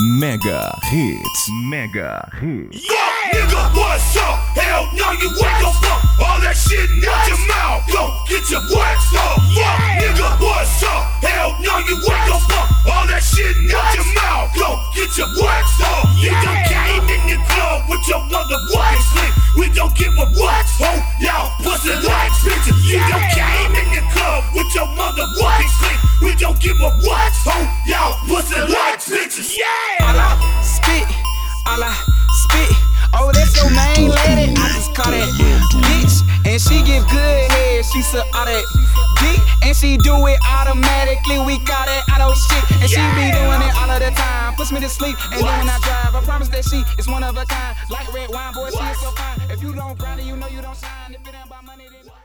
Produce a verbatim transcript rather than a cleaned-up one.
Mega Hits. Mega Hits. Yo, nigga, what's up? Hell no, you what the fuck? All that shit out your mouth. Go get your wax up. Fuck, nigga, what's up? Hell no, you what the fuck? All that shit out your mouth. Go get your wax up. You done came in the club with your motherfucking slick. We don't give a what. Oh, y'all pussy like bitches. You done came in the club with your motherfucking slick. We don't give a what. Oh, y'all pussy like bitches. Yeah. All I spit, all I spit. Oh, that's your main lady. I just call that bitch, and she give good head. She suck all that dick, and she do it automatically. We call that auto shit, and she be doing it all of the time. Puts me to sleep, and then when I drive, I promise that she is one of a kind. Like red wine, boy, she is so fine. If you don't grind it, you know you don't shine. If it ain't about money, then